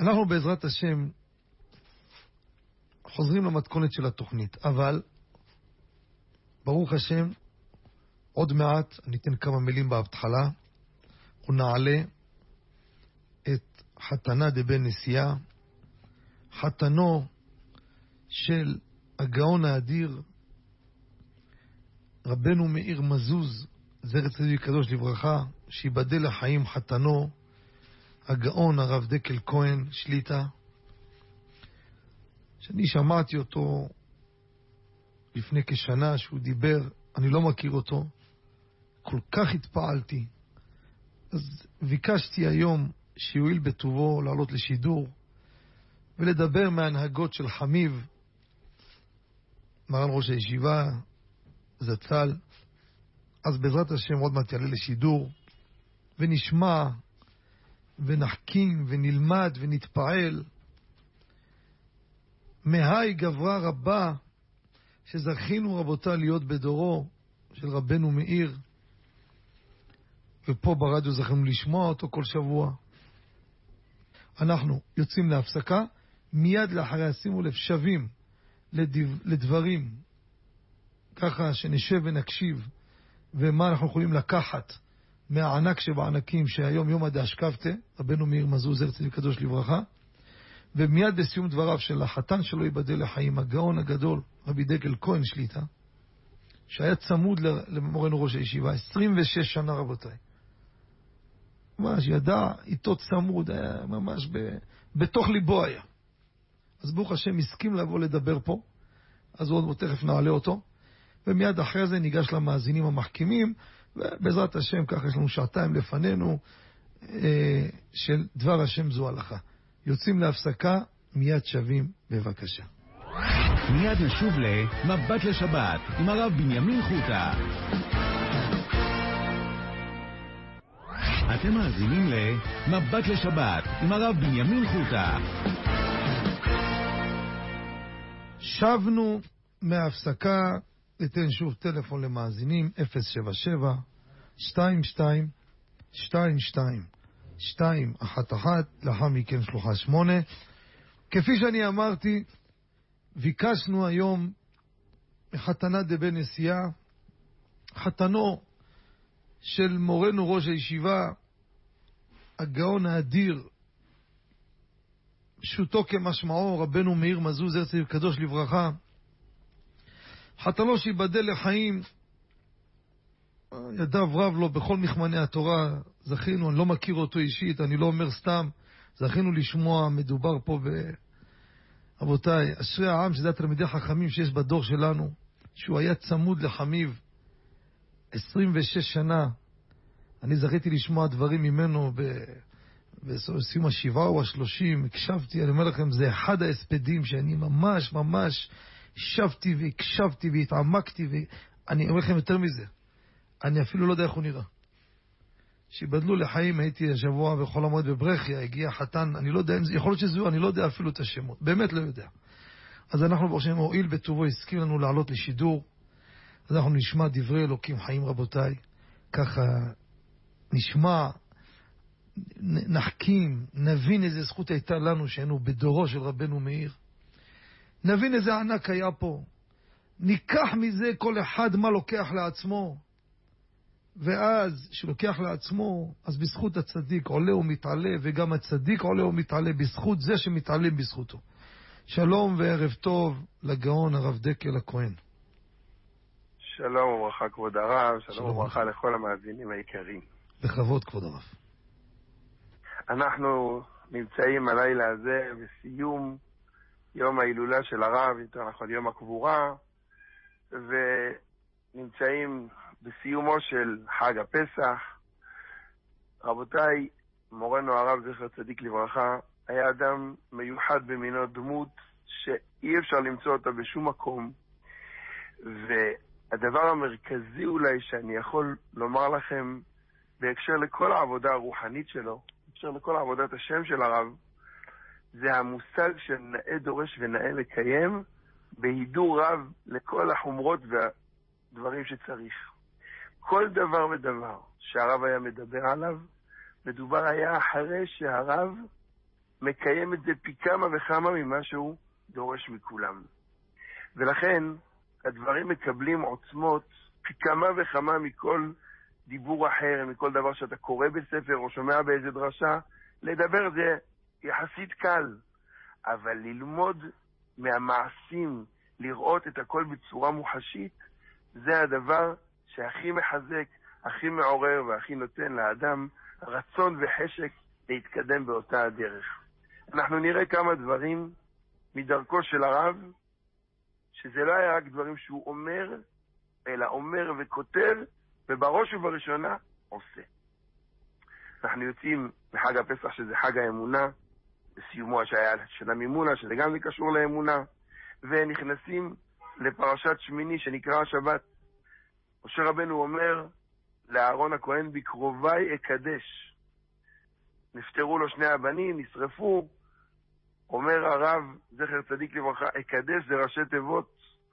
אנחנו בעזרת השם חוזרים למתכונת של התוכנית, אבל ברוך השם עוד מעט אני אתן כמה מילים בהתחלה ונעלה את חתנה דבן נשיאה, חתנו של הגאון האדיר רבנו מאיר מזוז זכר צדיק קדוש לברכה, שיבדל לחיים חתנו הגאון הרב דקל כהן שליטה, שאני שמעתי אותו לפני כשנה שהוא דיבר, אני לא מכיר אותו, כל כך התפעלתי, אז ביקשתי היום שיועיל בטובו לעלות לשידור ולדבר מהנהגות של חמיב מרן ראש הישיבה זצ"ל. אז בעזרת השם עוד מעט יעלה לשידור ונשמע ונחכים ונלמד ונתפעל מהי גברה רבה שזכינו רבותה להיות בדורו של רבנו מאיר, ופה ברדיו זכינו לשמוע אותו כל שבוע. אנחנו יוצאים להפסקה, מיד לאחריה שימו לב שווים לדברים ככה שנשב ונקשיב ומה אנחנו יכולים לקחת מהענק שבענקים שהיום יום הדאשכבתא רבנו מאיר מזוז זכר צדיק קדוש לברכה, ומיד בסיום דבריו של החתן שלו ייבדל לחיים הגאון הגדול רבי דקל כהן שליטה, שהיה צמוד למורנו ראש הישיבה 26 שנה רבותיי, ממש ידע איתו צמוד, היה ממש בתוך ליבו היה. אז ברוך השם הסכים לבוא לדבר פה, אז עוד תכף נעלה אותו, ומיד אחרי זה ניגש למאזינים המחכימים, ובעזרת השם ככה יש לנו שעתיים לפנינו של דבר השם זו הלכה. יוצאים להפסקה, מיד שווים בבקשה. מיד נשוב למבט לשבת עם הרב בנימין חוטה. אתם מאזינים למבט לשבת עם הרב בנימין חוטה. שבנו מההפסקה, ניתן שוב טלפון למאזינים 077 22 22 211, לאחר מכן שלוחה 8. כפי שאני אמרתי, ביקשנו היום מחתנה דבן נשיאה, חתנו של מורנו ראש הישיבה הגאון האדיר פשוטו כמשמעו רבנו מאיר מזוז זכר צדיק קדוש לברכה, חתנו שיבדל לחיים, ידיו רב לו בכל מכמני התורה, זכינו, אני לא מכיר אותו אישית, אני לא אומר סתם, זכינו לשמוע, מדובר פה רבותיי, אשרי העם שזה התלמידי חכמים שיש בדור שלנו, שהוא היה צמוד לחמיב 26 שנה. אני זכיתי לשמוע דברים ממנו בסיום השבעה או 30, הקשבתי, אני אומר לכם, זה אחד ההספדים שאני ממש ממש שבתי והקשבתי והתעמקתי, ואני אומר לכם יותר מזה, אני אפילו לא יודע איך הוא נראה. שיבדלו לחיים, הייתי השבוע בכל המועד בברכיה, הגיע חתן, אני לא יודע, יכול להיות שזהו, אני לא יודע אפילו את השמות, באמת לא יודע. אז אנחנו ברשם הועיל בטובו, הסכים לנו לעלות לשידור, אז אנחנו נשמע דברי אלוקים חיים רבותיי, ככה נשמע, נחכים, נבין איזה זכות הייתה לנו שהיינו בדורו של רבנו מאיר, נבין איזה ענק היה פה, ניקח מזה כל אחד מה לוקח לעצמו, ואז שלוקח לעצמו, אז בזכות הצדיק עולה ומתעלה, וגם הצדיק עולה ומתעלה בזכות זה שמתעלים בזכותו. שלום וערב טוב לגאון הרב דקל הכהן. שלום וברכה כבוד הרב, שלום וברכה לכל המאזינים היקרים. בכבוד כבוד הרב. אנחנו נמצאים הלילה הזה בסיום יום ההילולה של הרב, יותר נכון יום הקבורה, ונמצאים בסיומו של חג הפסח. רבותיי, מורנו הרב זכר צדיק לברכה היה אדם מיוחד במינו, דמות שאי אפשר למצוא אותה בשום מקום, והדבר המרכזי אולי שאני יכול לומר לכם בהקשר לכל העבודה הרוחנית שלו, בהקשר לכל עבודת השם של הרב, זה המושג של נאה דורש ונאה מקיים, בהידור רב לכל החומרות והדברים שצריך. כל דבר ודבר שהרב היה מדבר עליו, מדובר היה אחרי שהרב מקיים את זה פי כמה וכמה ממה שהוא דורש מכולם. ולכן הדברים מקבלים עוצמות פי כמה וכמה מכל דיבור אחר, מכל דבר שאתה קורא בספר או שומע באיזה דרשה. לדבר זה יחסית קל, אבל ללמוד מהמעשים, לראות את הכל בצורה מוחשית, זה הדבר שהכי מחזק, הכי מעורר והכי נותן לאדם רצון וחשק להתקדם באותה הדרך. אנחנו נראה כמה דברים מדרכו של הרב, שזה לא היה רק דברים שהוא אומר, אלא אומר וכותב, ובראש ובראשונה עושה. אנחנו יוצאים מחג הפסח, שזה חג האמונה, בסיומו שהיה של המימונה, שזה גם קשור לאמונה, ונכנסים לפרשת שמיני שנקרא השבת. משה רבנו אומר לאהרון הכהן, בקרובי אקדש. נפטרו לו שני הבנים, נשרפו. אומר הרב, זכר צדיק לברכה, אקדש זה ראשי תיבות,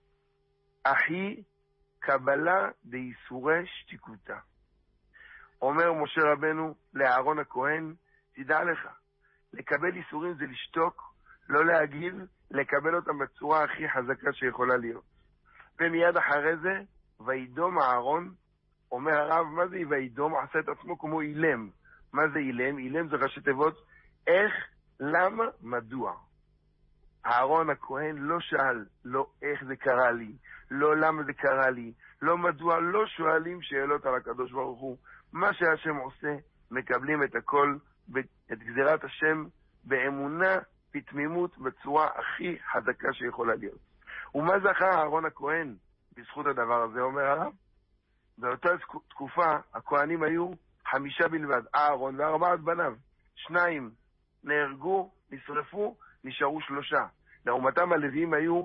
אחי קבלה דייסורי שתיקותה. אומר משה רבנו לאהרון הכהן, תדע לך, לקבל איסורים זה לשתוק, לא להגיב, לקבל אותם בצורה הכי חזקה שיכולה להיות. ומיד אחרי זה, וידום אהרון, אומר הרב, מה זה וידום? עשה את עצמו כמו אילם. מה זה אילם? אילם זה ראשי תיבות, איך, למה, מדוע. אהרון הכהן לא שאל, לא איך זה קרה לי, לא למה זה קרה לי, לא מדוע, לא שואלים שאלות על הקדוש ברוך הוא. מה שהשם עושה, מקבלים את הכל, את גזירת השם, באמונה, בתמימות, בצורה הכי חזקה שיכולה להיות. ומה זכה אהרון הכהן בזכות הדבר הזה, אומר הרב? באותה תקופה, הכהנים היו 5 בלבד, אהרון ו4 בניו. 2 נהרגו, נשרפו, נשארו 3. לעומתם הלוויים היו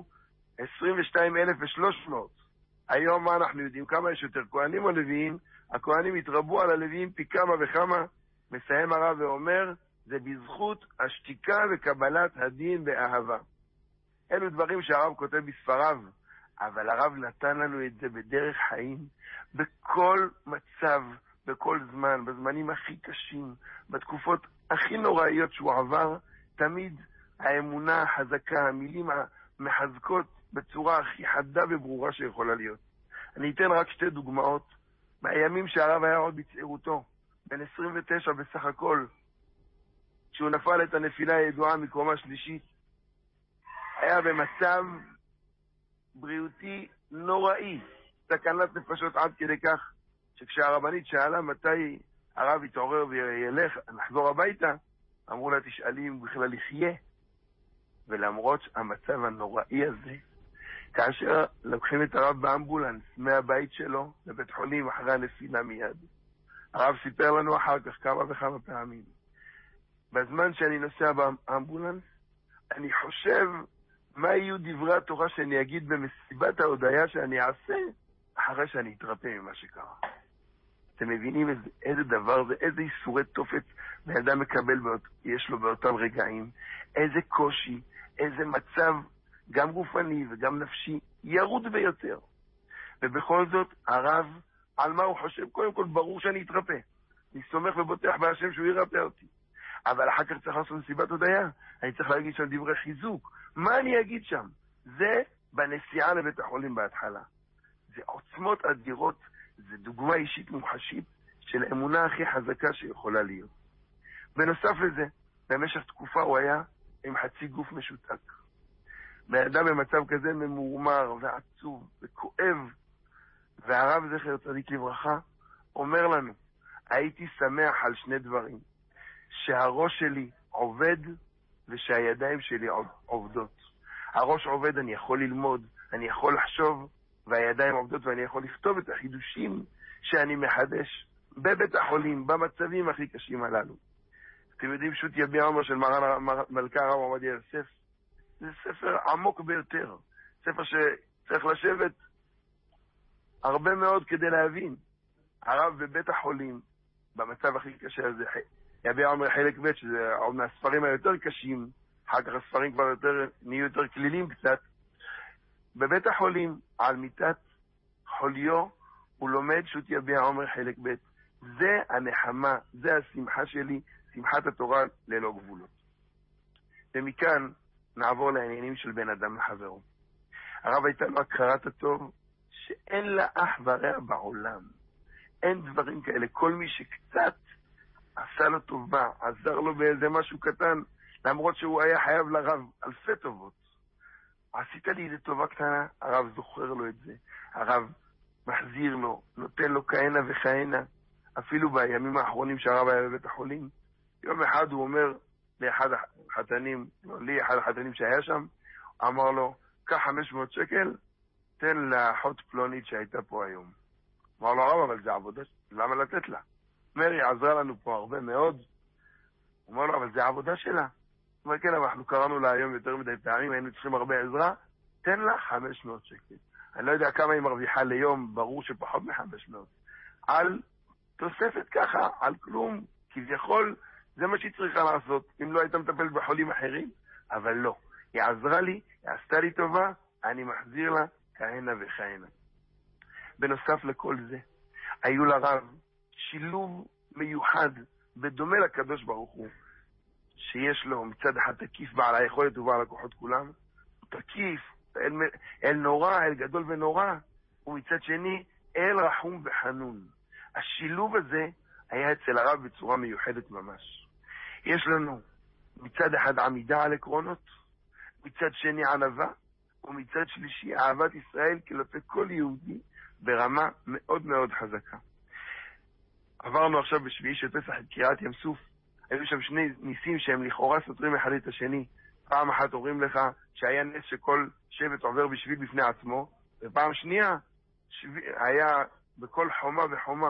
22,300. היום מה אנחנו יודעים? כמה יש יותר כהנים או לוויים? הכהנים התרבו על הלוויים פי כמה וכמה. מסיים הרב ואומר, זה בזכות השתיקה וקבלת הדין באהבה. אלו דברים שהרב כותב בספריו, אבל הרב נתן לנו את זה בדרך חיים, בכל מצב, בכל זמן, בזמנים הכי קשים, בתקופות הכי נוראיות שהוא עבר, תמיד האמונה החזקה, המילים המחזקות בצורה הכי חדה וברורה שיכולה להיות. אני אתן רק 2 דוגמאות מהימים שהרב היה עוד בצעירותו, בן 29 בסך הכל, כשהוא נפל את הנפילה הידועה מקומה שלישית. היה במצב בריאותי נוראי, סכנת נפשות עד כדי כך, שכשהרבנית שאלה מתי הרב יתעורר וילך, נחזור הביתה, אמרו לה, תשאלי אם בכלל יחיה. ולמרות המצב הנוראי הזה, כאשר לוקחים את הרב באמבולנס מהבית שלו לבית חולים אחרי הנפילה מיד, הרב סיפר לנו אחר כך כמה וכמה פעמים, בזמן שאני נוסע באמבולנס, אני חושב מה יהיו דברי התורה שאני אגיד במסיבת ההודעה שאני אעשה אחרי שאני אתרפא ממה שקרה. אתם מבינים איזה דבר זה, איזה איסורי תופת באדם מקבל יש לו באותם רגעים, איזה קושי, איזה מצב, גם גופני וגם נפשי, ירוד ביותר. ובכל זאת, הרב, על מה הוא חושב? קודם כל, ברור שאני אתרפא. אני סומך ובוטח בהשם שהוא ירפא אותי. אבל אחר כך צריך לעשות מסיבת הודעה. אני צריך להגיד שם דברי חיזוק. מה אני אגיד שם? זה בנסיעה לבית החולים בהתחלה. זה עוצמות אדירות, זה דוגמה אישית מוחשית של האמונה הכי חזקה שיכולה להיות. בנוסף לזה, במשך תקופה הוא היה עם חצי גוף משותק. באדם במצב כזה ממורמר ועצוב וכואב, והרב זכר צדיק לברכה אומר לנו, הייתי שמח על 2 דברים, שהראש שלי עובד ושהידיים שלי עובדות. הראש עובד, אני יכול ללמוד, אני יכול לחשוב, והידיים עובדות ואני יכול לכתוב את החידושים שאני מחדש בבית החולים, במצבים הכי קשים הללו. אתם יודעים, שו"ת יביע עומר של מרן מלכה הרב עובדיה יוסף, זה ספר עמוק ביותר, ספר שצריך לשבת הרבה מאוד כדי להבין. הרב בבית החולים, במצב הכי קשה הזה, יביע עומר חלק ב', שזה עוד מהספרים היותר קשים, אחר כך הספרים כבר נהיו יותר כלילים קצת, בבית החולים, על מיטת חוליו, הוא לומד שו"ת יביע עומר חלק ב'. זה הנחמה, זה השמחה שלי, שמחת התורה ללא גבולות. ומכאן נעבור לעניינים של בן אדם לחברו. הרב הייתה לו הכרת הטוב שאין לה אח ורע בעולם. אין דברים כאלה. כל מי שקצת עשה לו טובה, עזר לו באיזה משהו קטן, למרות שהוא היה חייב לרב אלפי טובות. עשית לי איזה טובה קטנה, הרב זוכר לו את זה. הרב מחזיר לו, נותן לו כהנה וכהנה. אפילו בימים האחרונים שהרב היה בבית החולים, יום אחד הוא אומר לאחד החתנים, אחד החתנים שהיה שם, אמר לו, קח 500 שקל, תן לאחות פלונית שהייתה פה היום. אמר לו, הרב, אבל זה עבודה, למה לתת לה? מרי עזרה לנו פה הרבה מאוד. הוא אומר לו, אבל זה העבודה שלה. הוא אומר, כן, אבל אנחנו קראנו לה היום יותר מדי פעמים, היינו צריכים הרבה עזרה, תן לה 500 שקל. אני לא יודע כמה היא מרוויחה ליום, ברור שפחות מ-500. על תוספת ככה, על כלום, כביכול, זה מה שהיא צריכה לעשות, אם לא הייתה מטפלת בחולים אחרים, אבל לא. היא עזרה לי, היא עשתה לי טובה, אני מחזיר לה כהנה וכהנה. בנוסף לכל זה, היו לרב שילוב מיוחד, בדומה לקדוש ברוך הוא, שיש לו מצד אחד תקיף בעל היכולת ובעל הכוחות כולם, תקיף, אל נורא, אל גדול ונורא, ומצד שני, אל רחום וחנון. השילוב הזה היה אצל הרב בצורה מיוחדת ממש. יש לנו מצד אחד עמידה על עקרונות, מצד שני ענווה, ומצד שלישי אהבת ישראל כלפי כל יהודי ברמה מאוד מאוד חזקה. עברנו עכשיו בשביעי של פסח את קריאת ים סוף, היו שם שני ניסים שהם לכאורה סותרים אחד את השני. פעם אחת אומרים לך שהיה נס שכל שבט עובר בשביל בפני עצמו, ופעם שנייה היה בכל חומה וחומה,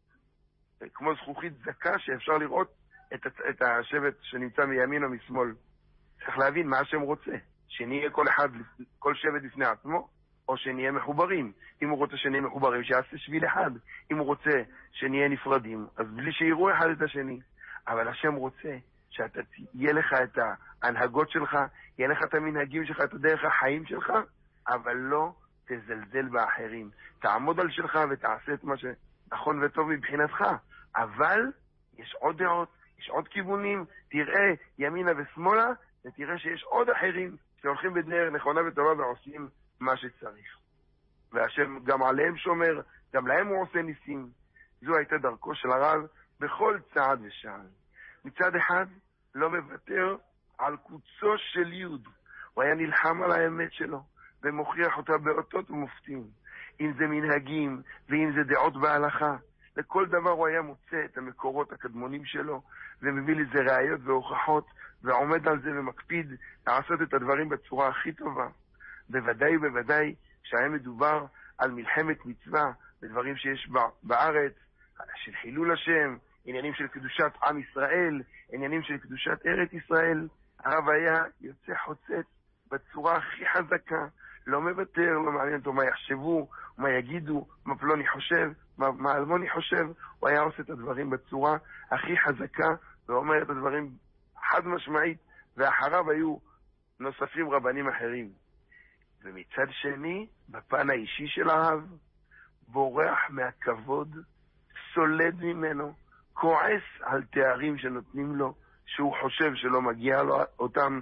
כמו זכוכית זקה שאפשר לראות את השבט שנמצא מימין או משמאל. צריך להבין מה השם רוצה, שנהיה כל שבט בפני עצמו, או שנהיה מחוברים. אם הוא רוצה שנהיה מחוברים, שיעשה שביל אחד. אם הוא רוצה שנהיה נפרדים, אז בלי שיראו אחד את השני. אבל השם רוצה שאתה יהיה לך את ההנהגות שלך, יהיה לך את המנהגים שלך, את דרך החיים שלך, אבל לא תזלזל באחרים. תעמוד על שלך ותעשה את מה שנכון וטוב מבחינתך. אבל יש עוד דעות, יש עוד כיוונים, תראה ימינה ושמאלה, ותראה שיש עוד אחרים שהולכים בדרך נכונה וטובה ועושים מה שצריך. והשם גם עליהם שומר, גם להם הוא עושה ניסים. זו הייתה דרכו של הרב בכל צעד ושעל. מצד אחד לא מוותר על קוצו של יוד. הוא היה נלחם על האמת שלו ומוכיח אותה באותות ומופתים. אם זה מנהגים ואם זה דעות בהלכה. לכל דבר הוא היה מוצא את המקורות הקדמונים שלו ומביא לזה ראיות והוכחות ועומד על זה ומקפיד לעשות את הדברים בצורה הכי טובה. בוודאי ובוודאי שהיה מדובר על מלחמת מצווה בדברים שיש בארץ של חילול השם, עניינים של קדושת עם ישראל, עניינים של קדושת ארץ ישראל. הרב היה יוצא חוצץ בצורה הכי חזקה, לא מוותר, לא מעניין אותו מה יחשבו, מה יגידו, מה פלוני חושב, מה אלמוני חושב. הוא היה עושה את הדברים בצורה הכי חזקה ואומר את הדברים חד משמעית, ואחריו היו נוספים רבנים אחרים. ומצד שני, בפן האישי של הרב, בורח מהכבוד, סולד ממנו, כועס על תארים שנותנים לו, שהוא חושב שלא מגיע לו אותם,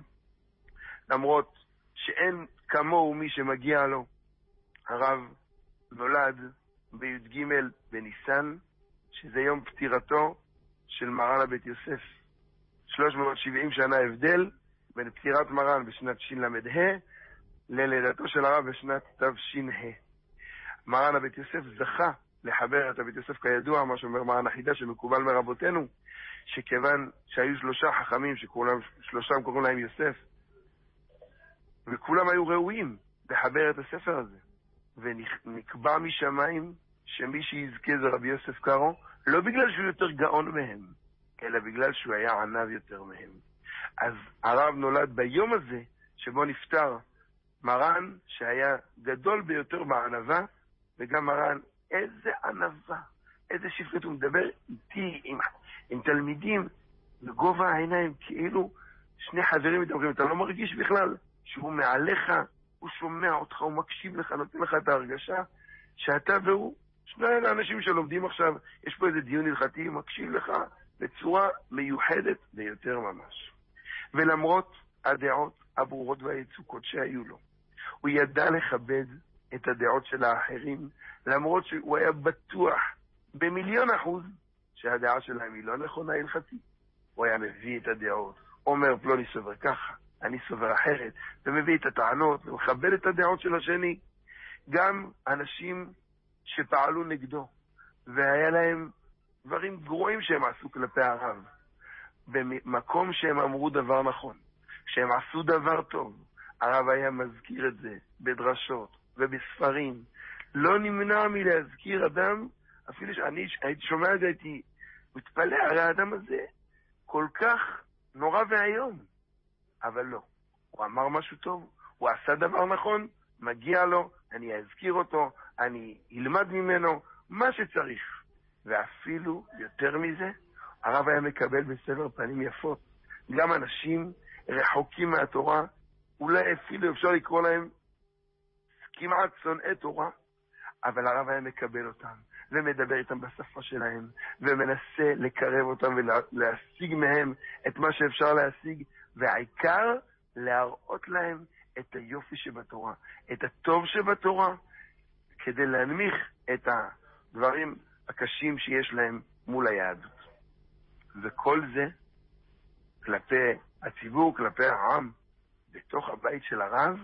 למרות שאין כמוהו מי שמגיע לו. הרב נולד בי"ג בניסן, שזה יום פטירתו של מרן הבית יוסף. 370 שנה הבדל בין פטירת מרן בשנת ש"לה ללידתו של הרב בשנת תש"ה. מרן הבית יוסף זכה לחבר את הבית יוסף כידוע, מה שאומר מרן החידה שמקובל מרבותינו, שכיוון שהיו 3 חכמים שלושתם קוראים להם יוסף, וכולם היו ראויים לחבר את הספר הזה, ונקבע משמיים שמי שיזכה זה רבי יוסף קארו, לא בגלל שהוא יותר גאון מהם, אלא בגלל שהוא היה ענב יותר מהם. אז הרב נולד ביום הזה שבו נפטר מרן שהיה גדול ביותר בענבה, וגם מרן איזה ענבה, איזה שפלות. הוא מדבר איתי עם תלמידים בגובה העיניים, כאילו שני חברים מדברים, אתה לא מרגיש בכלל שהוא מעליך, הוא שומע אותך, הוא מקשיב לך, נותן לך את ההרגשה שאתה והוא שני האנשים שלומדים עכשיו, יש פה איזה דיון הלכתי, הוא מקשיב לך בצורה מיוחדת ביותר ממש. ולמרות הדעות הברורות והיצוקות שהיו לו. הוא ידע לכבד את הדעות של האחרים, למרות שהוא היה בטוח ב1,000,000% שהדעה שלהם היא לא נכונה הלכתית. הוא היה מביא את הדעות, אומר פלוני סובר ככה, אני סובר אחרת, ומביא את הטענות, ומכבד את הדעות של השני. גם אנשים שפעלו נגדו, והיה להם דברים גרועים שהם עשו כלפי הרב, במקום שהם אמרו דבר נכון, שהם עשו דבר טוב, הרב היה מזכיר את זה בדרשות ובספרים. לא נמנע מלהזכיר אדם, אפילו שאני הייתי שומע את זה, הייתי מתפלא, הרי האדם הזה כל כך נורא והיום, אבל לא, הוא אמר משהו טוב, הוא עשה דבר נכון, מגיע לו, אני אזכיר אותו, אני אלמד ממנו מה שצריך. ואפילו יותר מזה, הרב היה מקבל בסבר פנים יפות גם אנשים רחוקים מהתורה, אולי אפילו אפשר לקרוא להם כמעט שונאי תורה, אבל הרב היה מקבל אותם ומדבר איתם בשפה שלהם ומנסה לקרב אותם ולהשיג מהם את מה שאפשר להשיג, והעיקר להראות להם את היופי שבתורה, את הטוב שבתורה, כדי להנמיך את הדברים הקשים שיש להם מול היהדות. וכל זה כלפי הציבור, כלפי העם, בתוך הבית של הרב.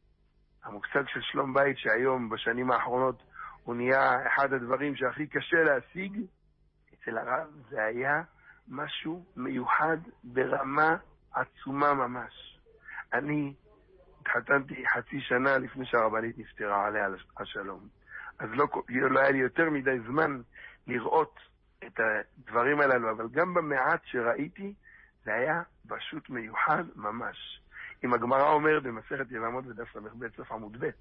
המושג של שלום בית, שהיום בשנים האחרונות הוא נהיה אחד הדברים שהכי קשה להשיג, אצל הרב זה היה משהו מיוחד ברמה עצומה ממש. אני התחתנתי חצי שנה לפני שהרבנית נפטרה עליה השלום, אז לא היה לי יותר מדי זמן לראות את הדברים הללו, אבל גם במעט שראיתי זה היה פשוט מיוחד ממש. אם הגמרא אומרת במסכת יבמות בדף ס"ב סוף עמוד ב'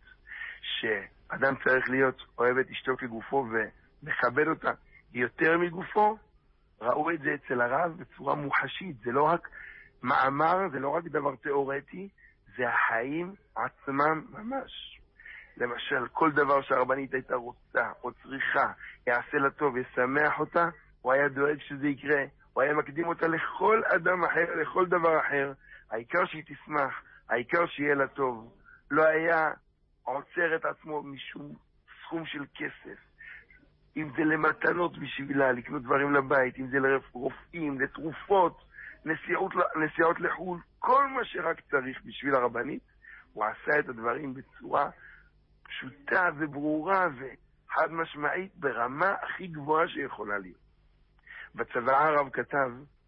שאדם צריך להיות אוהב את אשתו כגופו ומכבד אותה יותר מגופו, ראו את זה אצל הרב בצורה מוחשית. זה לא רק מאמר, זה לא רק דבר תיאורטי, זה החיים עצמם ממש. למשל, כל דבר שהרבנית הייתה רוצה או צריכה, יעשה לה טוב, ישמח אותה, הוא היה דואג שזה יקרה, הוא היה מקדים אותה לכל אדם אחר, לכל דבר אחר. העיקר שהיא תשמח, העיקר שיהיה לה טוב. לא היה עוצר את עצמו משום סכום של כסף. אם זה למתנות בשבילה, לקנות דברים לבית, אם זה לרופאים, לתרופות, נסיעות לחול, כל מה שרק צריך בשביל הרבנית, הוא עשה את הדברים בצורה פשוטה וברורה וחד משמעית ברמה הכי גבוהה שיכולה להיות. בצוואה הרב כתב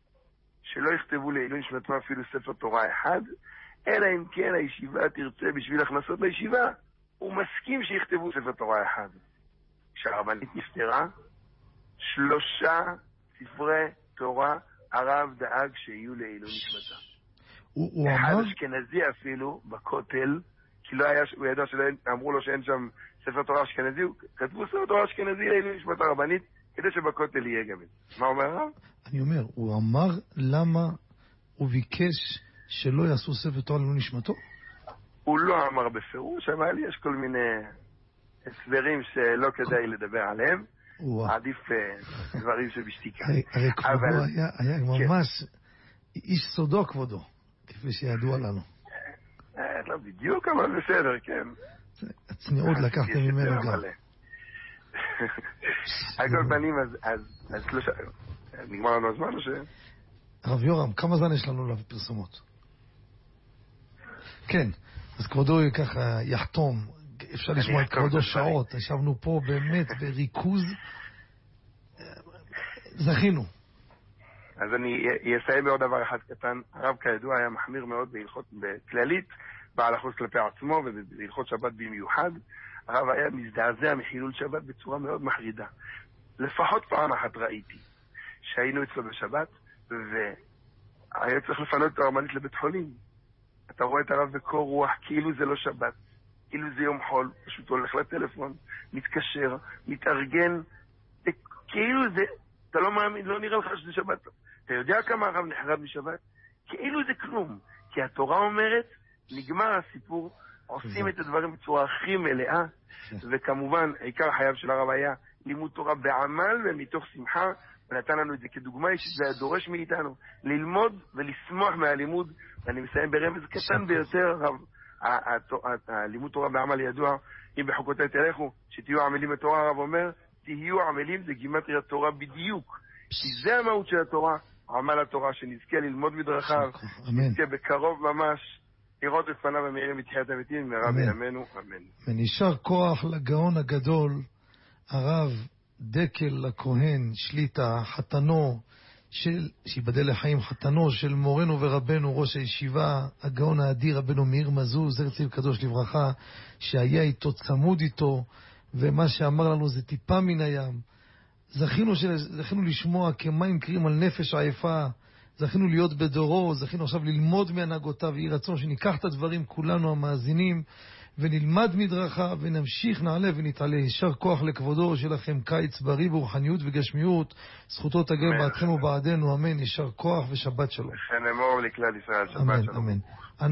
שלא יכתבו לעילוי נשמתו אפילו ספר תורה אחד, אלא אם כן הישיבה תרצה בשביל הכנסות לישיבה, הוא מסכים שיכתבו ספר תורה אחד. כשהרבנית נפטרה, 3 ספרי תורה הרב דאג שיהיו לעילוי נשמתה. אחד אשכנזי אפילו בכותל, כי לא היה, הוא ידע שאמרו לו שאין שם ספר תורה אשכנזי, כתבו ספר תורה אשכנזי לעילוי נשמת הרבנית, כדי שבכותל יהיה גם את זה. מה אומר הרב? אני אומר, הוא אמר למה הוא ביקש שלא יעשו ספר תורה לעילוי נשמתו? הוא לא אמר בפירוש, אבל יש כל מיני הסברים שלא כדאי לדבר עליהם. עדיף דברים שבשתיקה. הרי כבודו היה ממש איש סודו כבודו, כפי שידוע לנו. לא בדיוק, אבל בסדר, כן. הצניעות לקחתם ממנו גם. על כל פנים, אז נגמר לנו הזמן או ש... הרב יורם, כמה זמן יש לנו לפרסומות? כן, אז כבודו ככה יחתום, אפשר לשמוע את כבודו שעות, ישבנו פה באמת בריכוז, זכינו. אז אני אסיים בעוד דבר אחד קטן. הרב כידוע היה מחמיר מאוד בהלכות בכללית, בעל אחוז כלפי עצמו ובהלכות שבת במיוחד. הרב היה מזדעזע מחילול שבת בצורה מאוד מחרידה. לפחות פעם אחת ראיתי שהיינו אצלו בשבת והיה צריך לפנות את הרבנית לבית חולים. אתה רואה את הרב בקור רוח כאילו זה לא שבת, כאילו זה יום חול, פשוט הולך לטלפון, מתקשר, מתארגן, כאילו זה, אתה לא מאמין, לא נראה לך שזה שבת. אתה יודע כמה הרב נחרד משבת? כאילו זה כלום, כי התורה אומרת, נגמר הסיפור, עושים את הדברים בצורה הכי מלאה, וכמובן, עיקר חייו של הרב היה לימוד תורה בעמל ומתוך שמחה, ונתן לנו את זה כדוגמה אישית, זה היה דורש מאיתנו ללמוד ולשמוח מהלימוד. ואני מסיים ברמז קטן ביותר, הלימוד תורה בעמל ידוע, אם בחוקותיי תלכו, שתהיו עמלים בתורה, הרב אומר, תהיו עמלים, זה גימטריה תורה בדיוק. כי זה המהות של התורה, עמל התורה, שנזכה ללמוד מדרכיו, שנזכה בקרוב ממש, לראות את פניו המאירים בתחיית המתים, מהרה בימינו, אמן. ונשאר כוח לגאון הגדול, הרב דקל הכהן שליטה, חתנו, שיבדל לחיים, חתנו של מורנו ורבנו ראש הישיבה, הגאון האדיר רבנו מאיר מזוז, זכר צדיק קדוש לברכה, שהיה איתו, צמוד איתו, ומה שאמר לנו זה טיפה מן הים. זכינו לשמוע כמים קרים על נפש עייפה, זכינו להיות בדורו, זכינו עכשיו ללמוד מהנהגותיו, יהי רצון שניקח את הדברים כולנו המאזינים, ונלמד מדרכה, ונמשיך נעלה ונתעלה. יישר כוח לכבודו, שלכם קיץ בריא ברוחניות וגשמיות, זכותו תגן בעדכם ובעדנו, אמן. יישר כוח ושבת שלום. וכן אמור לכלל ישראל, שבת שלום. אמן, אמן.